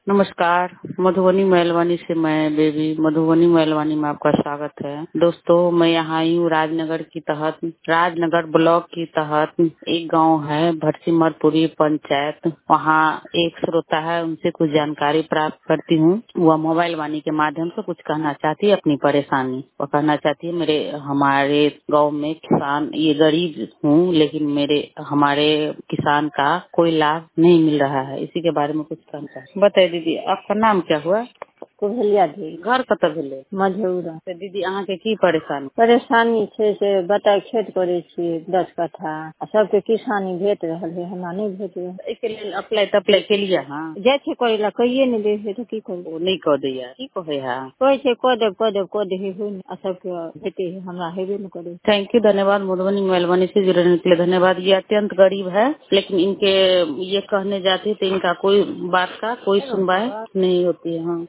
नमस्कार। मधुबनी महलवानी से मैं बेबी मधुबनी महलवानी में आपका स्वागत है। दोस्तों, मैं यहाँ आई हूँ राजनगर ब्लॉक की तहत एक गांव है भटसिमरपुरी पंचायत। वहाँ एक श्रोता है, उनसे कुछ जानकारी प्राप्त करती हूँ। वह मोबाइल वाणी के माध्यम से कुछ कहना चाहती है, अपनी परेशानी वो कहना चाहती है। हमारे गाँव में किसान, ये गरीब हूँ लेकिन हमारे किसान का कोई लाभ नहीं मिल रहा है, इसी के बारे में कुछ कहना चाहती हूँ। बताइए दीदी, आपका नाम क्या हुआ? कुभलिया दी घर कतऽ भेलै? मझौरा। तो दीदी अहाँ के की परेशानी छै से बताय, खेत करे छियै 10 कट्ठा आ सबके किसानी भेट रहल है, हमरा नहीं भेट रहल। एहिके लेल अप्लाई केलियै अहाँ? जाइ छै करे ला, कहिए नहीं दे है तो की करू। ओ नहीं कह दैया, की कहे है? कहै छै कह दे हो नहीं, आ सबके भेटे है, हमरा हेबे नहीं करे। थैंक यू, धन्यवाद। मधुबनी महलवानी से जुड़ने के लिए धन्यवाद। ये अत्यंत गरीब है, लेकिन इनके ये कहने जाते तो इनका कोई बात का कोई सुनवाई नहीं होती है। हाँ।